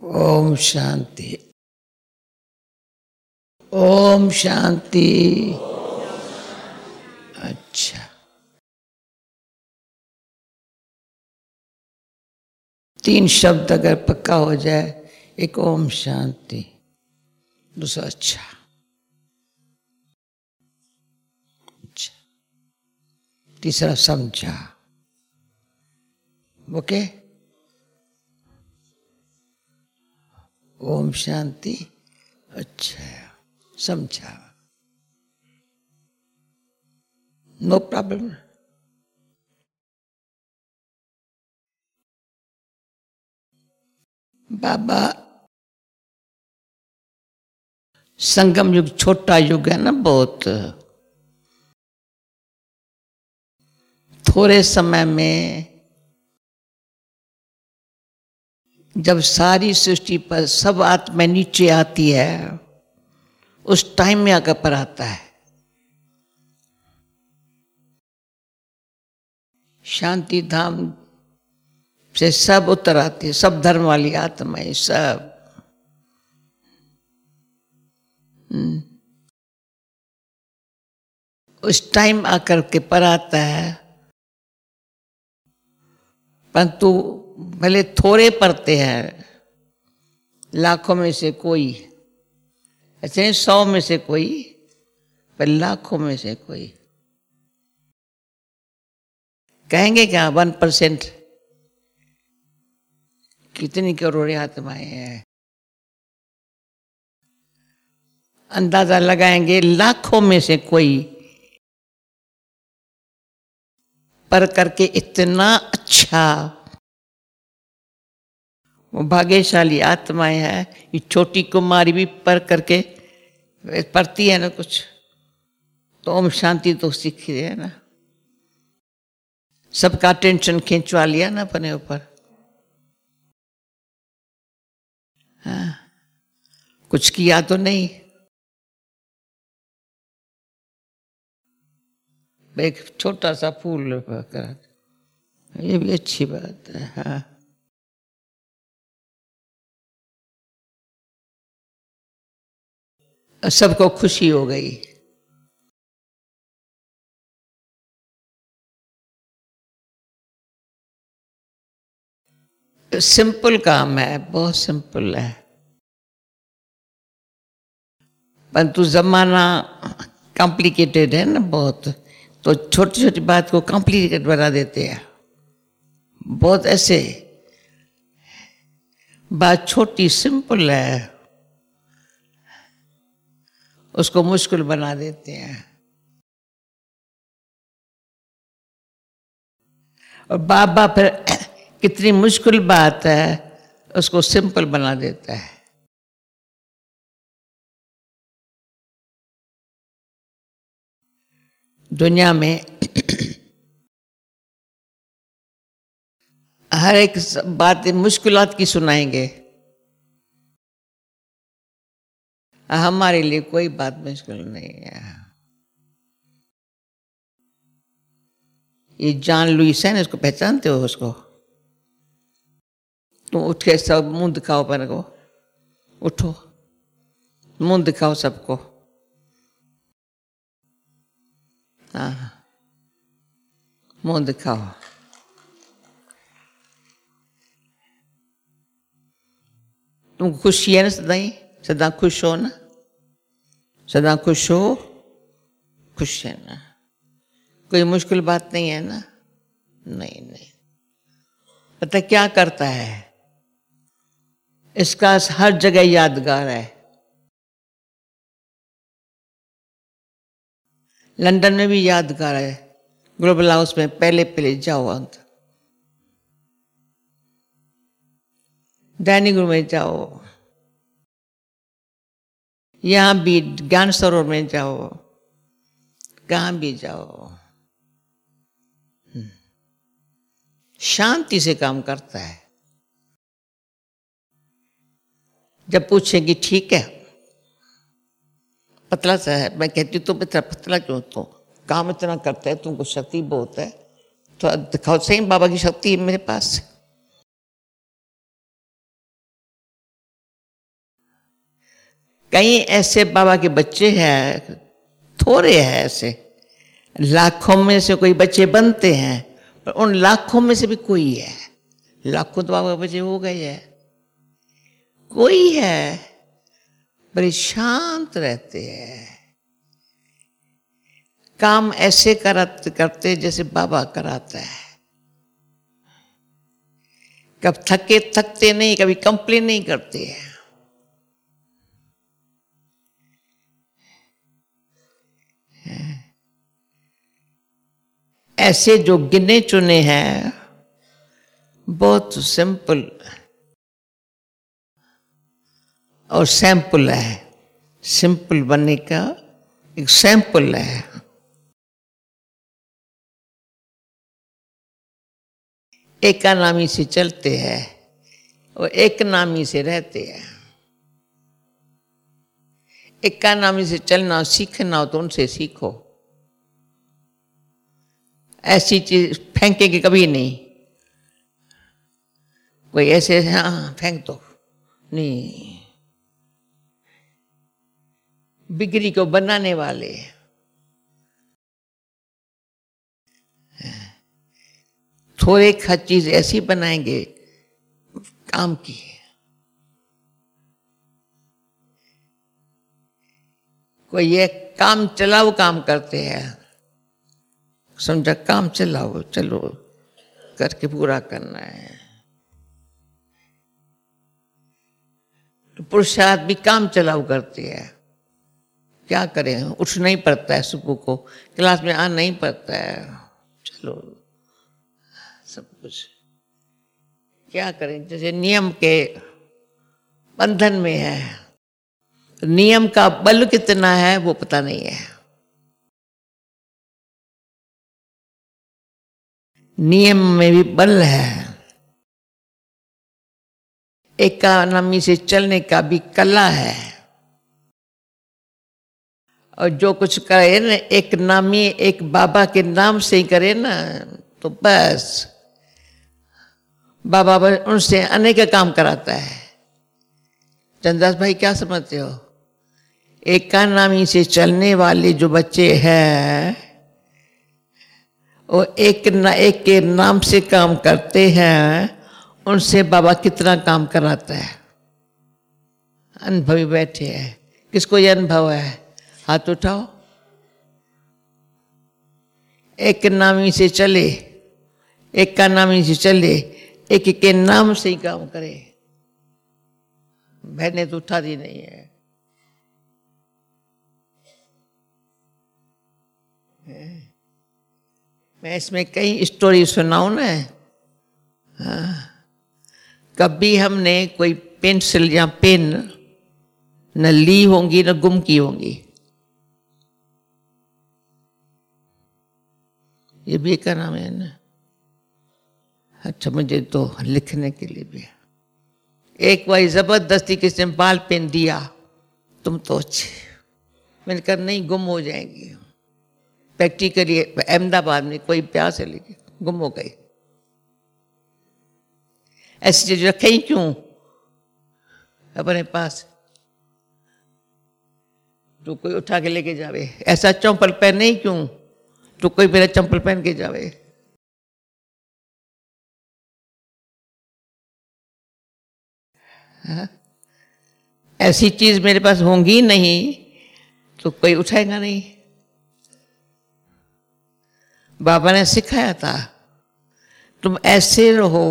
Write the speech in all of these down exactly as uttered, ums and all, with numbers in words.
ओम शांति। ओम शांति। अच्छा, तीन शब्द अगर पक्का हो जाए, एक ओम शांति, दूसरा अच्छा अच्छा, तीसरा समझा। ओके, ओम शांति, अच्छा समझा, नो प्रॉब्लम। बाबा, संगम युग छोटा युग है ना, बहुत थोड़े समय में जब सारी सृष्टि पर सब आत्मा नीचे आती है, उस टाइम में आकर पर आता है। शांति धाम से सब उतर आती है, सब धर्म वाली आत्माएं सब। उस टाइम आकर के पर आता है, परंतु भले थोड़े पढ़ते हैं, लाखों में से कोई, ऐसे सौ में से कोई, पर लाखों में से कोई। कहेंगे क्या वन परसेंट, कितनी करोड़ें आत्माएं हैं, अंदाजा लगाएंगे लाखों में से कोई पर करके इतना अच्छा, वो भाग्यशाली आत्माएं हैं। ये छोटी कुमारी भी पर करके पढ़ती है ना कुछ, तो ओम शांति तो सीख रही है ना। सबका टेंशन खींचवा लिया ना अपने ऊपर। हाँ, कुछ किया तो नहीं, एक छोटा सा फूल करा, ये भी अच्छी बात है। हाँ, सबको खुशी हो गई। सिंपल काम है, बहुत सिंपल है, परंतु जमाना कॉम्प्लिकेटेड है ना बहुत, तो छोटी छोटी बात को कॉम्प्लिकेटेड बना देते हैं। बहुत ऐसे बात छोटी सिंपल है, उसको मुश्किल बना देते हैं। और बाबा फिर कितनी मुश्किल बात है उसको सिंपल बना देता है। दुनिया में हर एक बात मुश्किलात की सुनाएंगे, हमारे लिए कोई बात मुश्किल नहीं है। ये जॉन लुइस है ना, इसको पहचानते हो उसको? तुम उठ के सब मुंह दिखाओ अपने को, उठो मुंह दिखाओ सबको। हाँ, मुंह दिखाओ। तुमको खुशी है ना सदा ही? सदा खुश हो ना, सदा खुश हो, खुश है ना, कोई मुश्किल बात नहीं है ना? नहीं नहीं। पता क्या करता है, इसका हर जगह यादगार है। लंदन में भी यादगार है, ग्लोबल हाउस में पहले पहले जाओ, अंत डाइनिंग रूम में जाओ, यहां भी ज्ञान सरोवर में जाओ, कहां भी जाओ, शांति से काम करता है। जब पूछेगी ठीक है, पतला सा है, मैं कहती हूँ तुम इतना पतला क्यों, तो काम इतना करता है, तुमको शक्ति बहुत है, तो दिखाओ सही बाबा की शक्ति मेरे पास। कई ऐसे बाबा के बच्चे हैं, थोड़े हैं ऐसे, लाखों में से कोई बच्चे बनते हैं, पर उन लाखों में से भी कोई है, लाखों तो बाबा के बच्चे हो गए हैं, कोई है बड़े शांत रहते हैं, काम ऐसे करते करते जैसे बाबा कराता है, कब थके थकते नहीं, कभी कंप्लेन नहीं करते हैं। ऐसे जो गिने चुने हैं, बहुत सिंपल और सैंपल है, सिंपल बनने का एक सैंपल है। एक नामी से चलते हैं और एक नामी से रहते हैं। एक नामी से चलना सीखना हो तो उनसे सीखो, ऐसी चीज फेंकेंगे कभी नहीं, कोई ऐसे हाँ फेंक दो नहीं, बिगड़ी को बनाने वाले थोड़े खा चीज ऐसी बनाएंगे काम की। कोई ये काम चलाओ काम करते हैं, समझा काम चलाओ, चलो करके पूरा करना है। तो पुरुषार्थ भी काम चलाओ करते हैं, क्या करें, उठ नहीं पड़ता है, सुबह को क्लास में आ नहीं पड़ता है, चलो सब कुछ क्या करें, जैसे नियम के बंधन में है, नियम का बल कितना है वो पता नहीं है। नियम में भी बल है, एकानामी से चलने का भी कला है, और जो कुछ करे ना एक नामी एक बाबा के नाम से ही करे ना, तो बस बाबा उनसे अनेक काम कराता है। चंदास भाई क्या समझते हो, एकानामी से चलने वाले जो बच्चे हैं वो एक न एक के नाम से काम करते हैं, उनसे बाबा कितना काम कराता है। अनुभवी बैठे हैं, किसको ये अनुभव है, हाथ उठाओ। एक नामी से चले, एक का नामी से चले, एक के नाम से ही काम करे। बहने तो उठा दी नहीं है, मैं इसमें कई स्टोरी सुनाऊं ना। हाँ, कभी हमने कोई पेंसिल या पेन न ली होंगी न गुम की होंगी, ये भी एक नाम है ना। अच्छा, मुझे तो लिखने के लिए भी एक बार जबरदस्ती किसी ने बाल पेन दिया, तुम तो अच्छे, मैंने कहा नहीं गुम हो जाएंगी। प्रैक्टिकली अहमदाबाद में कोई प्यास है लेके गुम हो गई। ऐसी चीज रखें क्यों अपने पास, तो कोई उठा के लेके जावे। ऐसा चंपल पहने ही क्यों, तो कोई मेरा चंपल पहन के जावे। हाँ? ऐसी चीज मेरे पास होंगी नहीं तो कोई उठाएगा नहीं। बाबा ने सिखाया था तुम ऐसे रहो,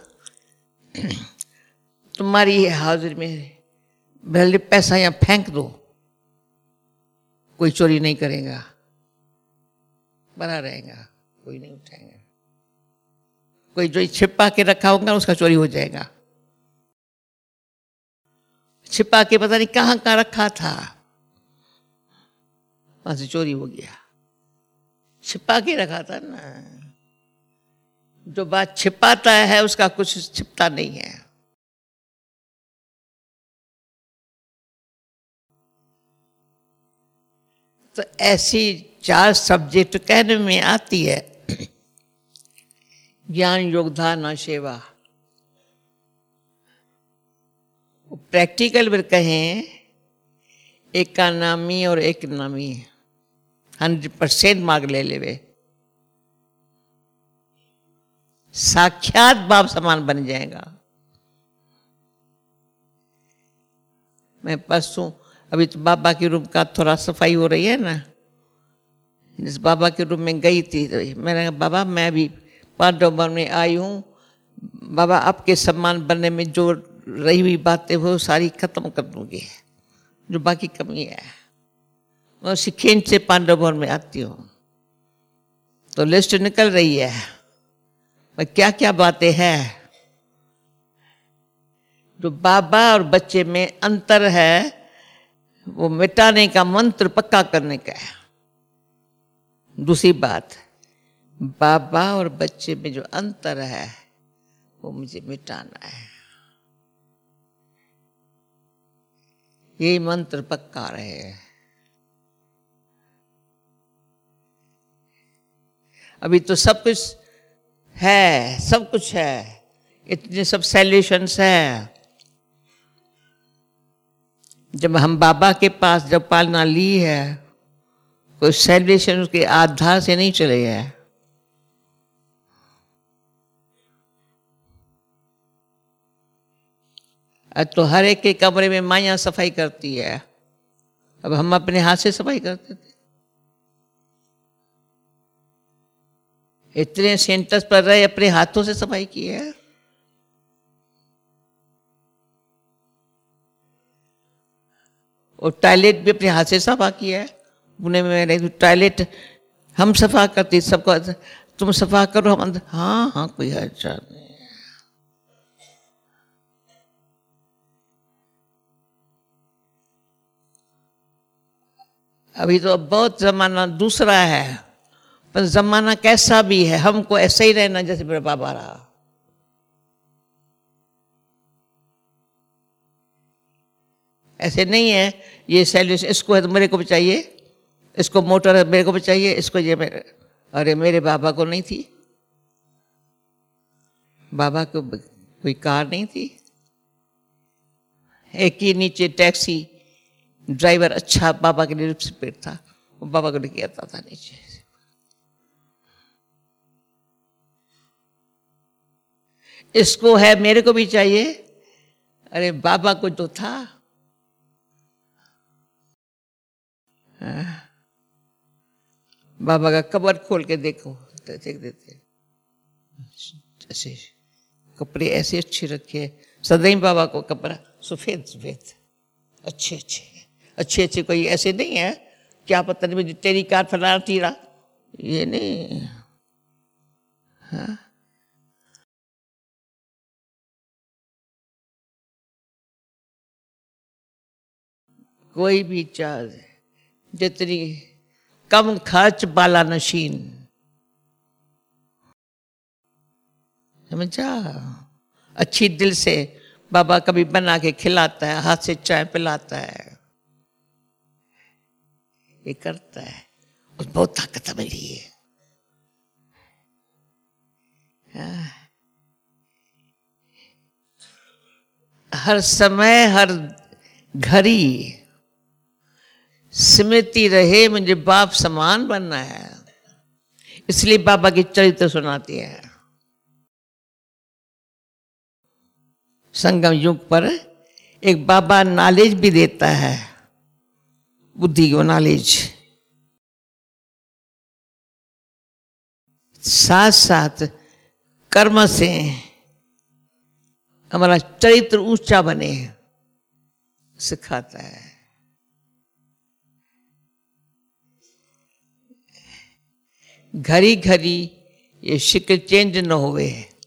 तुम्हारी हाजिर में भले पैसा यहाँ फेंक दो, कोई चोरी नहीं करेगा, बना रहेगा, कोई नहीं उठाएगा। कोई जो छिपा के रखा होगा उसका चोरी हो जाएगा। छिपा के पता नहीं कहाँ कहाँ रखा था, वहां से चोरी हो गया। छिपा के रखा था ना, जो बात छिपाता है उसका कुछ छिपता नहीं है। तो ऐसी चार सब्जेक्ट कहने में आती है, ज्ञान योग धारणा सेवा। प्रैक्टिकल में कहें एक का नामी और एक नामी हंड्रेड परसेंट मार्क ले लेवे, साक्षात बाप समान बन जाएगा। मैं परसों अभी तो बाबा के रूम का थोड़ा सफाई हो रही है ना, जिस बाबा के रूम में गई थी मैंने कहा बाबा मैं भी पांच नंबर में आई हूँ, बाबा आपके सम्मान बनने में जो रही हुई बातें वो सारी खत्म कर दूंगी, जो बाकी कमी है मैं उसी खींच से पांच नंबर में आती हूँ। तो लिस्ट निकल रही है, क्या क्या बातें हैं जो बाबा और बच्चे में अंतर है, वो मिटाने का मंत्र पक्का करने का है। दूसरी बात, बाबा और बच्चे में जो अंतर है वो मुझे मिटाना है, ये मंत्र पक्का रहे। अभी तो सब कुछ है, सब कुछ है, इतने सब सॉल्यूशंस हैं। जब हम बाबा के पास जब पालना ली है, कोई सॉल्यूशन उसके आधार से नहीं चले है। तो हर एक के कमरे में माया सफाई करती है, अब हम अपने हाथ से सफाई करते थे। इतने सेंटर्स पर रहे, अपने हाथों से सफाई की है। और टॉयलेट भी अपने हाथ से सफा किया है। पुणे में मैंने टॉयलेट हम सफा करते, सबको तुम सफा करो, हम अंदर हाँ हाँ कोई अच्छा नहीं। अभी तो बहुत जमाना दूसरा है, पर जमाना कैसा भी है हमको ऐसे ही रहना जैसे मेरा बाबा रहा। ऐसे नहीं है ये सैल्यूशन इसको है तो मेरे को भी चाहिए, इसको मोटर है मेरे को भी चाहिए, इसको ये मेरे, अरे मेरे बाबा को नहीं थी, बाबा को कोई कार नहीं थी, एक ही नीचे टैक्सी ड्राइवर अच्छा बाबा के लिए रिस्पेक्ट था, वो बाबा को लेके आता था नीचे। इसको है मेरे को भी चाहिए, अरे बाबा को तो था। बाबा का कबर खोल के देखो, देख देते ऐसे कपड़े ऐसे अच्छे रखे, सदैव बाबा को कपड़ा सफेद सफेद अच्छे अच्छे अच्छे अच्छे, कोई ऐसे नहीं है क्या पता नहीं तेरी कार फला तीरा, ये नहीं। हाँ कोई भी चार्ज जितनी कम खर्च बाला नशीन, समझा। अच्छी दिल से बाबा कभी बना के खिलाता है, हाथ से चाय पिलाता है, ये करता है, उस बहुत ताकत मिली है। हर समय हर घड़ी स्मृति रहे मुझे बाप समान बनना है, इसलिए बाबा की चरित्र सुनाती है। संगम युग पर एक बाबा नॉलेज भी देता है, बुद्धि को नॉलेज, साथ साथ कर्म से हमारा चरित्र ऊंचा बने सिखाता है। घड़ी घड़ी ये शिक्ल चेंज न होवे,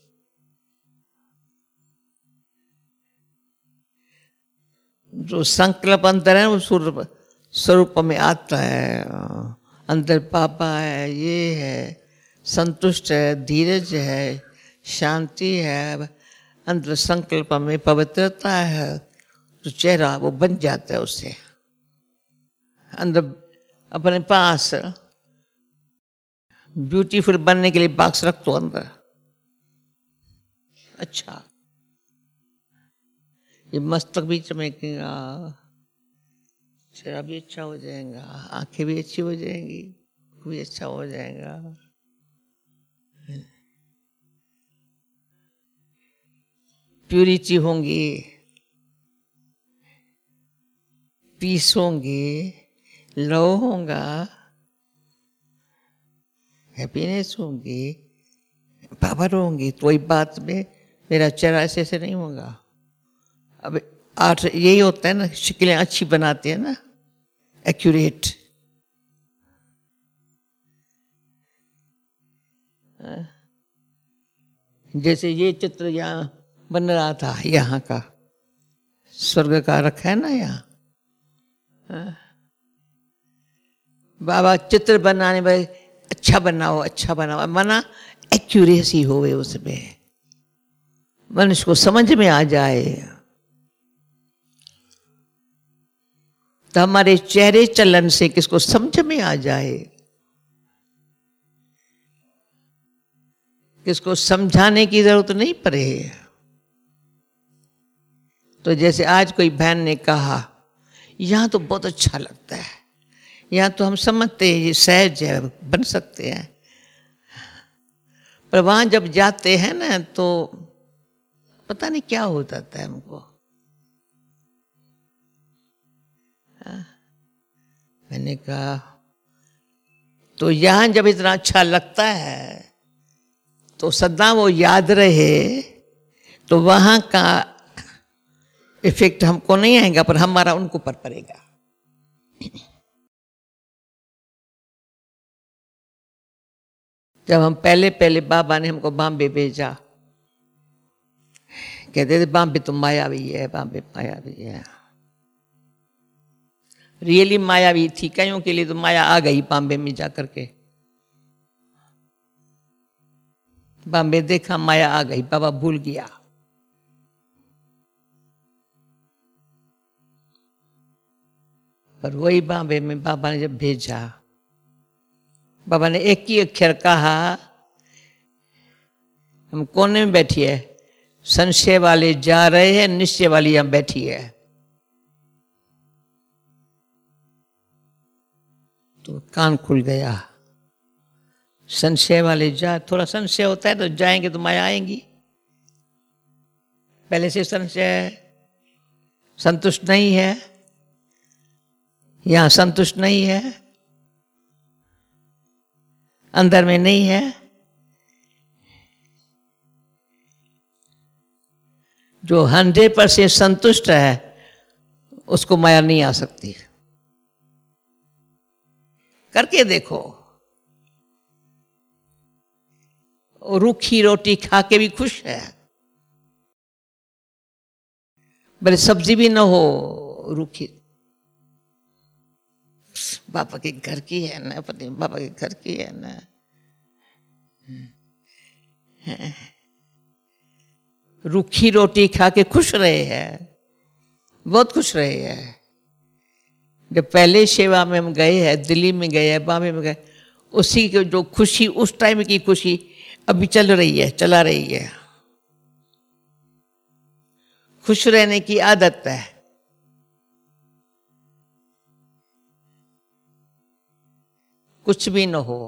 जो संकल्प अंदर है वो स्वरूप स्वरूप में आता है। अंदर पापा है, ये है, संतुष्ट है, धीरज है, शांति है, अंदर संकल्प में पवित्रता है, तो चेहरा वो बन जाता है उससे। अंदर अपने पास ब्यूटीफुल बनने के लिए बॉक्स रख दो अंदर। अच्छा ये मस्तक भी चमकेगा, चेहरा भी अच्छा हो जाएगा, आंखें भी अच्छी हो जाएंगी, भी अच्छा हो जाएगा। प्यूरिटी होंगी, पीस होंगी, लव होगा, हैप्पीनेस होंगी, पावर होंगी। तो वही बात में मेरा चेहरा ऐसे ऐसे नहीं होगा। अब आर्ट यही होता है ना, शक्लें अच्छी बनाते हैं ना, एक्यूरेट। जैसे ये चित्र यहाँ बन रहा था, यहाँ का स्वर्ग का रखा है ना यहाँ। बाबा चित्र बनाने में अच्छा बनाओ, अच्छा बनाओ, मना एक्यूरेसी होवे उसमें, मनुष्य को समझ में आ जाए। तो हमारे चेहरे चलन से किसको समझ में आ जाए, किसको समझाने की जरूरत नहीं पड़े। तो जैसे आज कोई बहन ने कहा यहाँ तो बहुत अच्छा लगता है, यहाँ तो हम समझते हैं ये सहज है, बन सकते हैं, पर वहां जब जाते हैं ना तो पता नहीं क्या हो जाता है हमको। मैंने कहा तो यहां जब इतना अच्छा लगता है तो सदा वो याद रहे, तो वहां का इफेक्ट हमको नहीं आएगा, पर हमारा उनको पर पड़ेगा। जब हम पहले पहले बाबा ने हमको बॉम्बे भेजा, कहते थे बॉम्बे तो मायावी है, बॉम्बे मायावी है। रियली मायावी थी, कईयों के लिए तो माया आ गई बॉम्बे में जाकर के। बॉम्बे देखा, माया आ गई, बाबा भूल गया। पर वही बॉम्बे में बाबा ने जब भेजा, बाबा ने एक ही अक्षर कहा, हम कोने में बैठी है, संशय वाले जा रहे हैं, निश्चय वाली यहां बैठी है। तो कान खुल गया। संशय वाले जा, थोड़ा संशय होता है तो जाएंगे तो माया आएंगी। पहले से संशय, संतुष्ट नहीं है, यहां संतुष्ट नहीं है, अंदर में नहीं है। जो हंड्रेड परसेंट संतुष्ट है उसको माया नहीं आ सकती। करके देखो, रूखी रोटी खा के भी खुश है, भले सब्जी भी ना हो रूखी, पापा के घर की है ना, पति पापा के घर की है ना। रूखी रोटी खा के खुश रहे हैं, बहुत खुश रहे हैं। जब पहले सेवा में हम गए हैं, दिल्ली में गए हैं, बॉम्बे में गए, उसी की जो खुशी, उस टाइम की खुशी अभी चल रही है, चला रही है। खुश रहने की आदत है। कुछ भी न हो,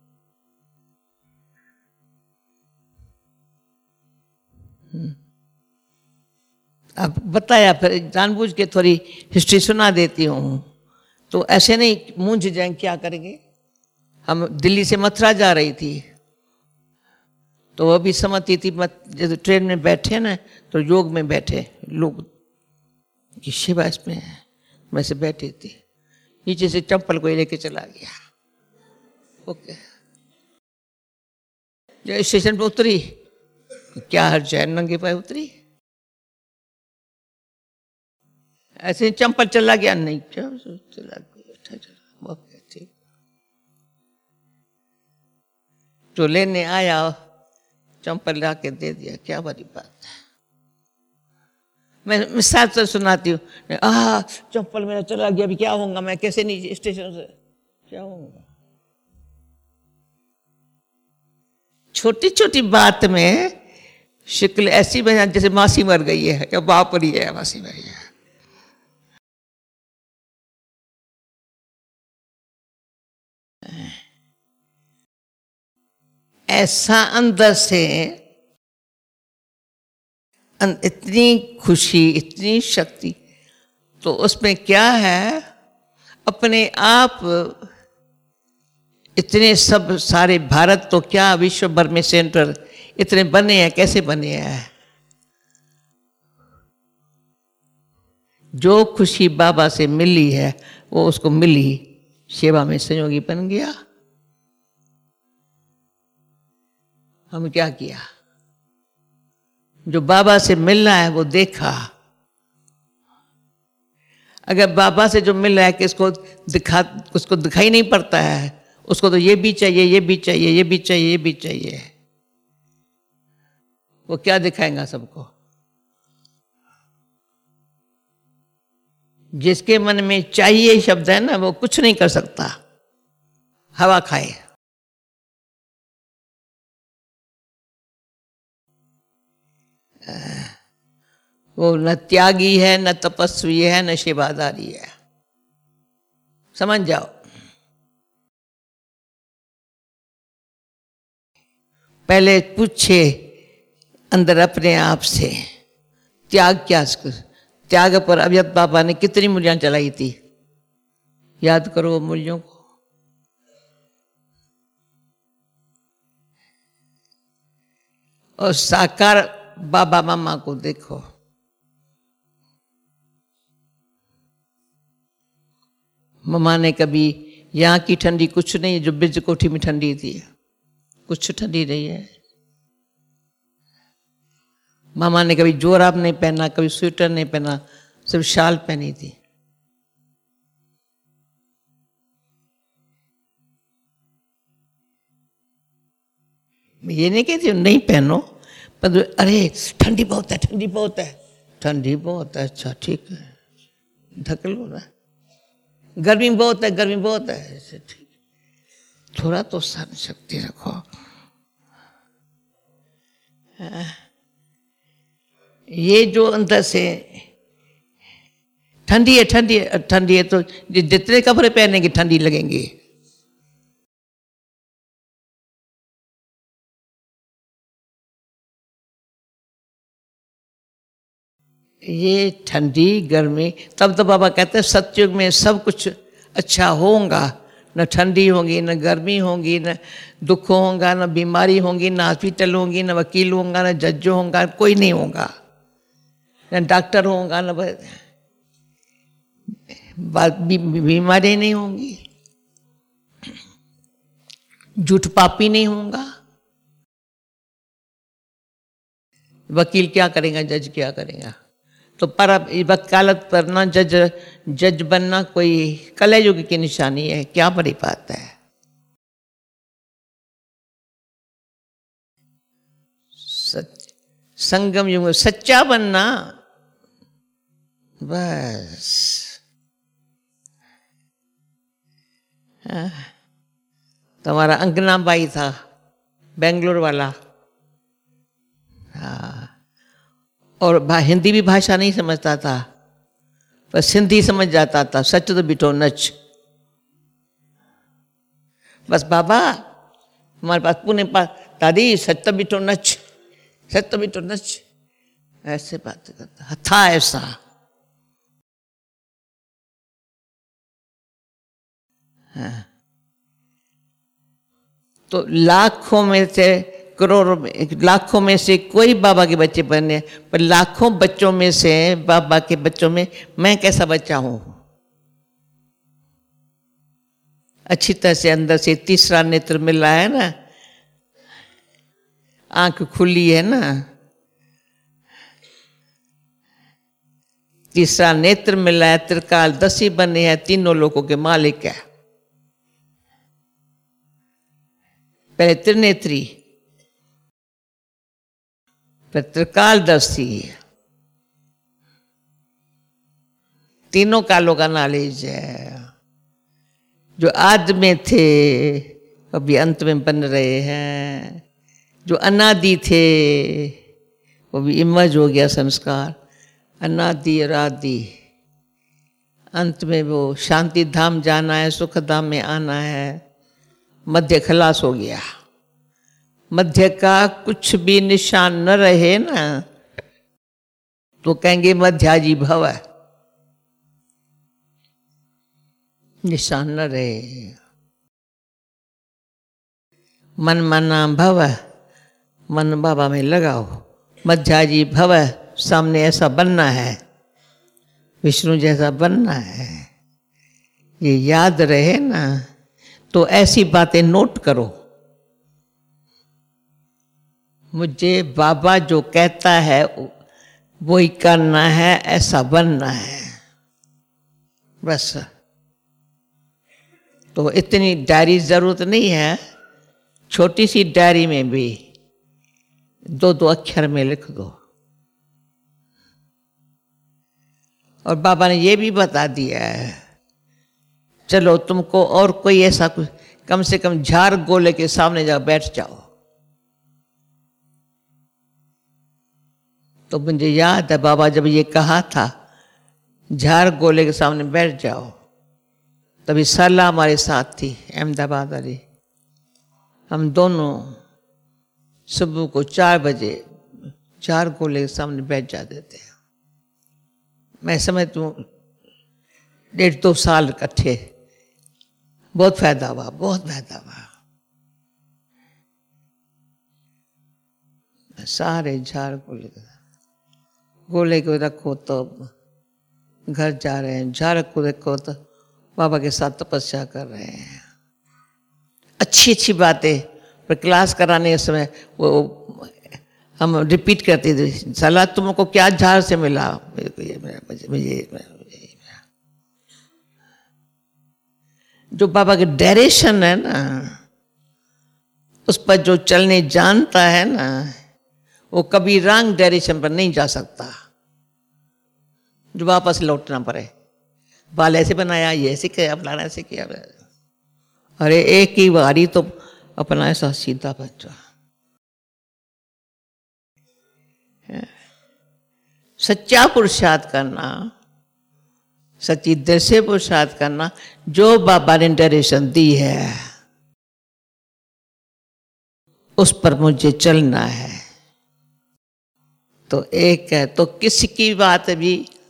अब बताया, फिर जानबूझ के थोड़ी हिस्ट्री सुना देती हूँ, तो ऐसे नहीं मूंझ जाए क्या करेंगे। हम दिल्ली से मथुरा जा रही थी, तो वो भी समझती थी, मत जैसे ट्रेन में बैठे ना तो योग में बैठे लोग की सेवा इसमें है, मैं से बैठी थी, नीचे से चप्पल कोई लेके चला गया। ओके, जब स्टेशन पे उतरी, क्या हर जैन नंगे पाए उतरी, ऐसे चंपल चला गया, नहीं चला गया, ठीक। तो लेने आया, चंपल ला के दे दिया, क्या बड़ी बात है। मैं मिसाल से सुनाती हूँ, आ चंपल मेरा चला गया, अभी क्या होगा, मैं कैसे नीचे स्टेशन से क्या होगा। छोटी छोटी बात में शक्ल ऐसी बना जैसे मासी मर गई है या बाप रही है, मासी मरी है। ऐसा अंदर से इतनी खुशी, इतनी शक्ति, तो उसमें क्या है, अपने आप इतने सब सारे भारत तो क्या विश्व भर में सेंटर इतने बने हैं, कैसे बने हैं? जो खुशी बाबा से मिली है वो उसको मिली, सेवा में संयोगी बन गया। हम क्या किया? जो बाबा से मिल रहा है वो देखा। अगर बाबा से जो मिल रहा है कि इसको दिखा, उसको दिखाई नहीं पड़ता है, उसको तो ये भी चाहिए, ये भी चाहिए, ये भी चाहिए, ये भी चाहिए, वो क्या दिखाएगा सबको? जिसके मन में चाहिए शब्द है ना, वो कुछ नहीं कर सकता, हवा खाए। वो न त्यागी है, न तपस्वी है, न सेवादारी है। समझ जाओ। पहले पूछे अंदर अपने आप से, त्याग क्या? त्याग पर अभियत बाबा ने कितनी मूल्यां चलाई थी, याद करो वो मूल्यों को। और साकार बाबा मामा को देखो, मामा ने कभी यहाँ की ठंडी कुछ नहीं, जो बिज कोठी में ठंडी थी कुछ ठंडी नहीं है। मामा ने कभी जोराब नहीं पहना, कभी स्वेटर नहीं पहना, सिर्फ शाल पहनी थी। ये नहीं कहती नहीं पहनो, पर अरे ठंडी बहुत है, ठंडी बहुत है, ठंडी बहुत है, अच्छा ठीक है, ढक लो ना। गर्मी बहुत है, गर्मी बहुत है, ऐसे ठीक, थोड़ा तो सहन शक्ति रखो। ये जो अंदर से ठंडी है, ठंडी है, ठंडी है, तो जितने कपड़े पहनेंगे ठंडी लगेंगे। ये ठंडी गर्मी, तब तो बाबा कहते हैं सतयुग में सब कुछ अच्छा होगा, न ठंडी होगी, न गर्मी होगी, न दुख होगा, न बीमारी होगी, न हॉस्पिटल होगी, न वकील होगा, न जज होगा, कोई नहीं होगा, न डॉक्टर होगा, न बीमारी नहीं होंगी, झूठ पापी नहीं होगा। वकील क्या करेगा, जज क्या करेगा? तो पर अब वकालत करना, जज जज बनना कोई कलयुग की निशानी है, क्या बड़ी बात है। सच, संगम युग में सच्चा बनना, बस। तुम्हारा अंगना बाई था बेंगलोर वाला, हाँ, और हिंदी भी भाषा नहीं समझता था, पर सिंधी समझ जाता था, सच तो बिठो नच। बस बाबा हमारे पास पुणे पास, दादी सच तो बिठो नच, सच तो बिठो नच, ऐसे बात करता था, ऐसा। हाँ। तो लाखों में से, करोड़ों में, लाखों में से कोई बाबा के बच्चे बने, पर लाखों बच्चों में से बाबा के बच्चों में मैं कैसा बच्चा हूं? अच्छी तरह से अंदर से तीसरा नेत्र मिला है ना, आंख खुली है ना, तीसरा नेत्र मिला है, त्रिकाल दसी बने हैं, तीनों लोगों के मालिक है। पहले त्रिनेत्री, फिर त्रिकालदर्शी, तीनों कालों का नॉलेज है। जो आदि में थे अभी अंत में बन रहे हैं, जो अनादि थे वो भी इमर्ज हो गया संस्कार, अनादि और आदि। अंत में वो शांति धाम जाना है, सुख धाम में आना है, मध्य खलास हो गया, मध्य का कुछ भी निशान न रहे ना तो कहेंगे मध्याजी भव है, निशान न रहे। मन मना भव, मन बाबा में लगाओ, मध्याजी भव, सामने ऐसा बनना है, विष्णु जैसा बनना है, ये याद रहे ना। तो ऐसी बातें नोट करो। मुझे बाबा जो कहता है वही करना है, ऐसा बनना है, बस। तो इतनी डायरी जरूरत नहीं है, छोटी सी डायरी में भी दो दो अक्षर में लिख दो। और बाबा ने ये भी बता दिया है, चलो तुमको और कोई ऐसा कुछ, कम से कम झाड़ गोले के सामने जा बैठ जाओ। तो मुझे याद है बाबा जब ये कहा था झाड़ गोले के सामने बैठ जाओ, तभी सरला हमारे साथ थी, अहमदाबाद वाली। हम दोनों सुबह को चार बजे झाड़ गोले के सामने बैठ जाते थे। मैं समझती हूँ डेढ़ दो साल इकट्ठे, बहुत फायदा हुआ, बहुत फायदा हुआ। सारे झाड़ गोले गोले को रखो तो घर जा रहे हैं, झाड़ को रखो तो बाबा के साथ तपस्या कर रहे हैं। अच्छी अच्छी बातें पर क्लास कराने के समय वो हम रिपीट करते थे, सलाह तुमको क्या झाड़ से मिला, मेरे को ये मेरा मुझे मुझे जो बाबा के डायरेक्शन है ना, उस पर जो चलने जानता है ना, वो कभी रॉन्ग डायरेक्शन पर नहीं जा सकता, जो वापस लौटना पड़े। बाल ऐसे बनाया, ये ऐसे किया, अपना ऐसे किया, अरे एक ही बारी तो अपना ऐसा सीधा बच्चा। सच्चा पुरुषार्थ करना, सच्ची दिल से पुरुषार्थ करना, जो बाबा ने डायरेक्शन दी है उस पर मुझे चलना है। तो एक है तो किसी की बात भी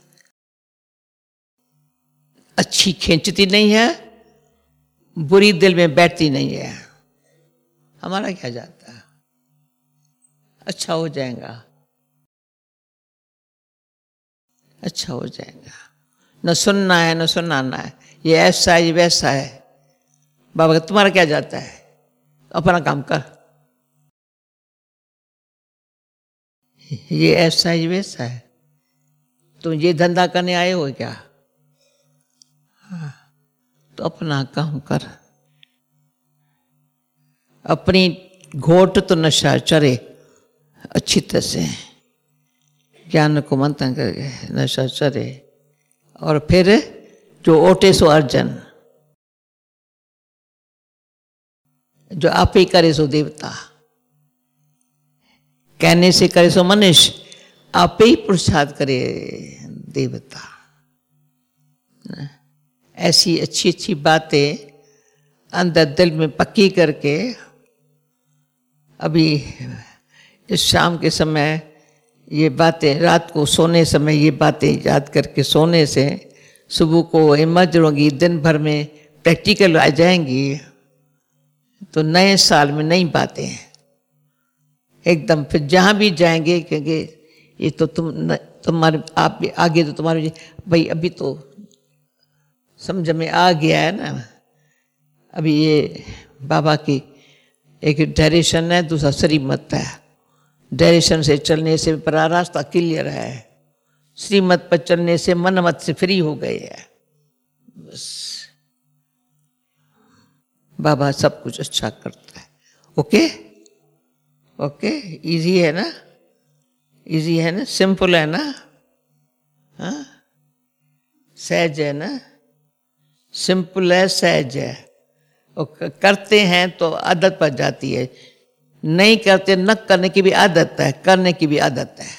अच्छी खींचती नहीं है, बुरी दिल में बैठती नहीं है। हमारा क्या जाता है, अच्छा हो जाएगा, अच्छा हो जाएगा, न सुनना है न सुनाना है, ये ऐसा है ये वैसा है। बाबा तुम्हारा क्या जाता है, अपना काम कर, ये ऐसा है ये वैसा है, तुम ये धंधा करने आए हो क्या, हाँ, तो अपना काम कर। अपनी घोट तो नशा चरे अच्छी तरह से, ज्ञान को मंथन करके नशा चरे। और फिर जो ओटे सो अर्जन, जो आप ही करे सो देवता, कहने से करे सो मनुष्य, आप ही पुरुषार्थ करे देवता। ऐसी अच्छी अच्छी बातें अंदर दिल में पक्की करके, अभी इस शाम के समय ये बातें, रात को सोने समय ये बातें याद करके सोने से सुबह को इमर्ज होंगी, दिन भर में प्रैक्टिकल आ जाएंगी, तो नए साल में नई बातें एकदम। फिर जहाँ भी जाएंगे क्योंकि ये तो तुम तुम्हारे आप आगे तो तुम्हारे भाई अभी तो समझ में आ गया है ना। अभी ये बाबा की एक डायरेक्शन है, दूसरा श्रीमत है। डायरेक्शन से चलने से बड़ा रास्ता क्लियर है, श्रीमत पर चलने से मन मत से फ्री हो गए है। बस बाबा सब कुछ अच्छा करता है। ओके ओके, इजी है ना, इजी है ना, सिंपल है ना, हाँ सहज है ना, सिंपल है सहज है। और करते हैं तो आदत पड़ जाती है, नहीं करते न करने की भी आदत है, करने की भी आदत है।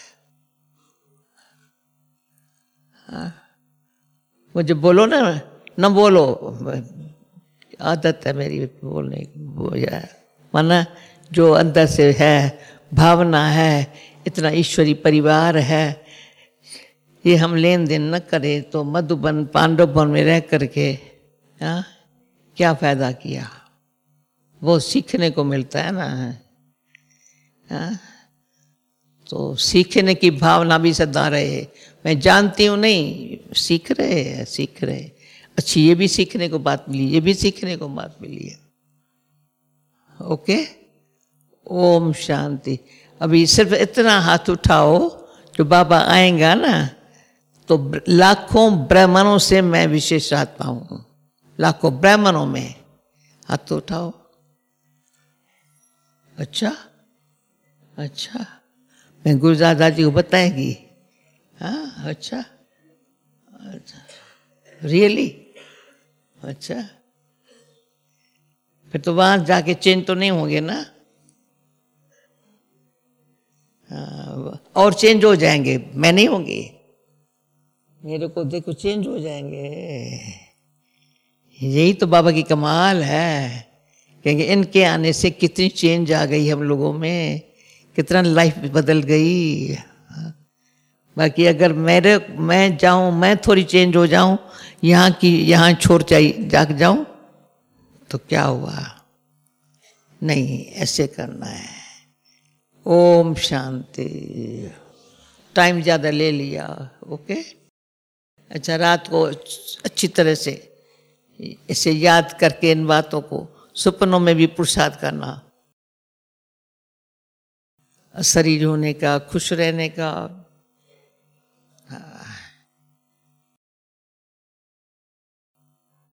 हाँ? मुझे बोलो ना, न बोलो, आदत है मेरी बोलने की। माना जो अंदर से है, भावना है, इतना ईश्वरी परिवार है, ये हम लेन देन न करें तो मधुबन पांडववन में रह करके हाँ क्या फायदा किया। वो सीखने को मिलता है ना। हाँ तो सीखने की भावना भी सदा रहे। मैं जानती हूँ नहीं, सीख रहे हैं, सीख रहे। अच्छी ये भी सीखने को बात मिली, ये भी सीखने को बात मिली है। ओके, ओम शांति। अभी सिर्फ इतना हाथ उठाओ, जो बाबा आएगा ना तो लाखों ब्राह्मणों से मैं विशेष आत्मा हूँ, लाखों ब्राह्मणों में। हाथ उठाओ। अच्छा अच्छा, मैं गुरुदादा जी को बताएगी। हाँ अच्छा अच्छा, रियली अच्छा। फिर तो वहां जाके चेंज तो नहीं होंगे ना। हाँ, और चेंज हो जाएंगे, मैं नहीं होंगी। मेरे को देखो चेंज हो जाएंगे। यही तो बाबा की कमाल है, क्योंकि इनके आने से कितनी चेंज आ गई हम लोगों में, कितना लाइफ बदल गई। बाकी अगर मेरे मैं जाऊं, मैं थोड़ी चेंज हो जाऊं, यहाँ की यहाँ छोड़ चाहिए जाग जाऊं तो क्या हुआ। नहीं, ऐसे करना है। ओम शांति। टाइम ज़्यादा ले लिया। ओके, अच्छा, रात को अच्छी तरह से इसे याद करके इन बातों को सपनों में भी पुरुषार्थ करना, शरीर होने का, खुश रहने का,